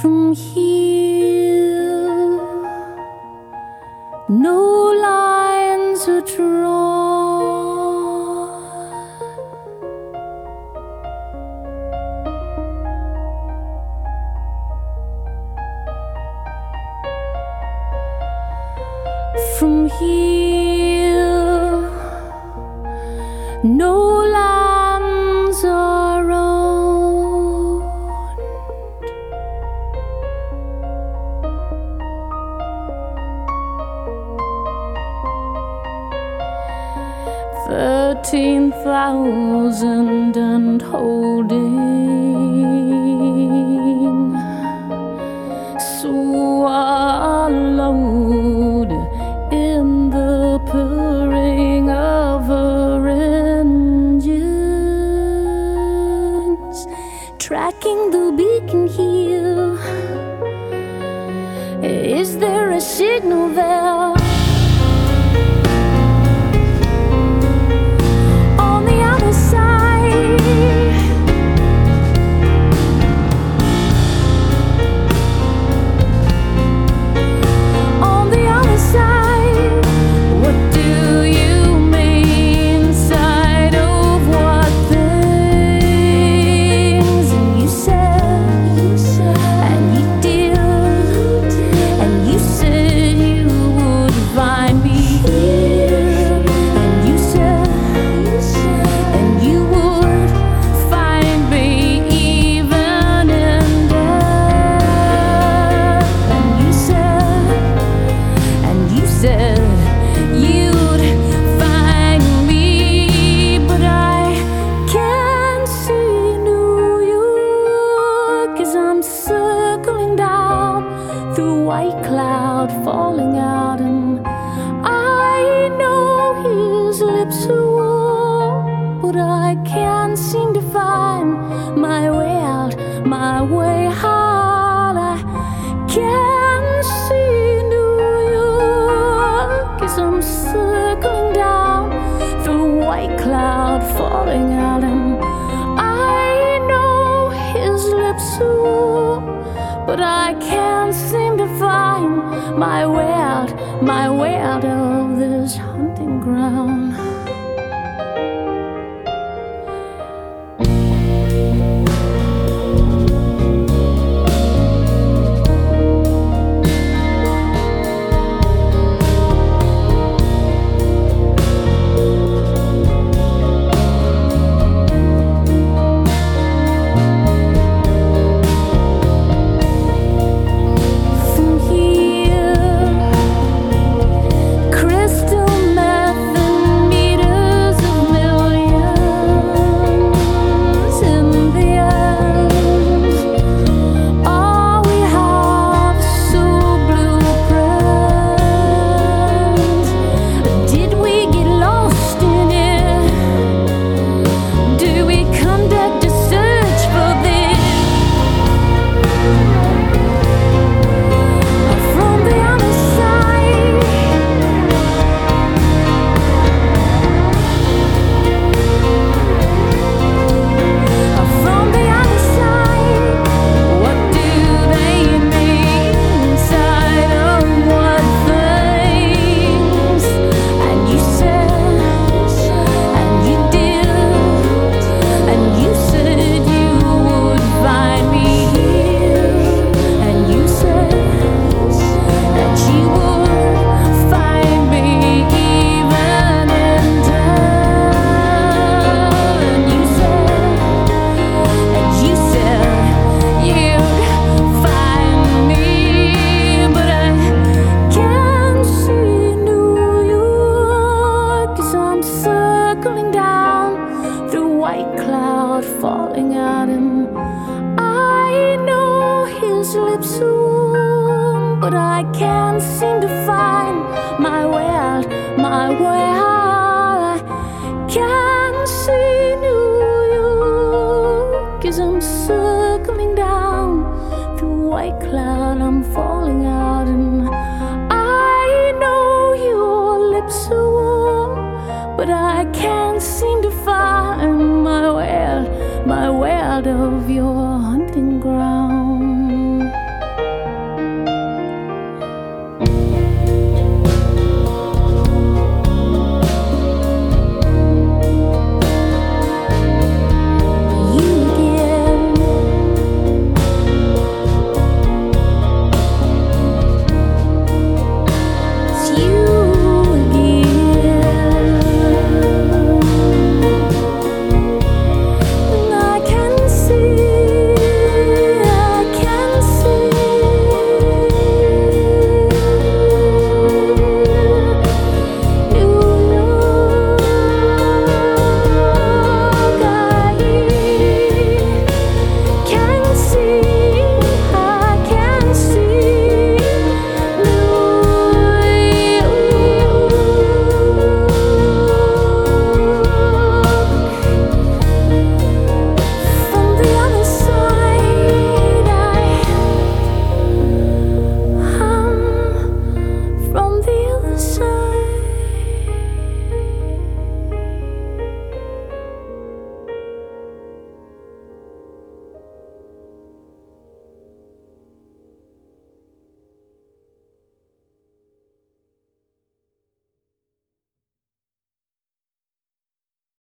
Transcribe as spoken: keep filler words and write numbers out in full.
From here, no lines are drawn. From here, no lands are owned. Thirteen thousand and holding, swallowed in the purring of her engines, tracking the beacon here. Is there a signal there? On the other side, on the other side, what do you mean? Inside of what things? And you said, you said, and you did, and you said you would find me here, and you said, you said, and you would find me even in death, and you said, and you said you'd find me, but I can't see New York as I'm circling down through white cloud falling out, and I know his lips are warm, but I can't seem to find my way out, my way out. I can't see New York as I'm circling down through white cloud falling out, and I know his lips are warm, but I can't seem to find my way out, my way out of this hunting ground. From here, crystal meth and meters of millions in the end. All we have is so blueprints. Did we get lost in it? Do we conduct a search for this? From the other side, from the other side, what do they mean? Inside of what things? And you said, and you did, and you said you would find me here, and you said that you would find me even in death, and you said, and you said you'd find me, but I can't see New York as I'm circling down through white cloud falling out, and I know his lips are warm, but I can't seem to find my way out, my way out. I can't see New York as I'm circling down through white cloud. I'm falling out, and I know your lips are warm, but I can't seem to find my way out, my way out of your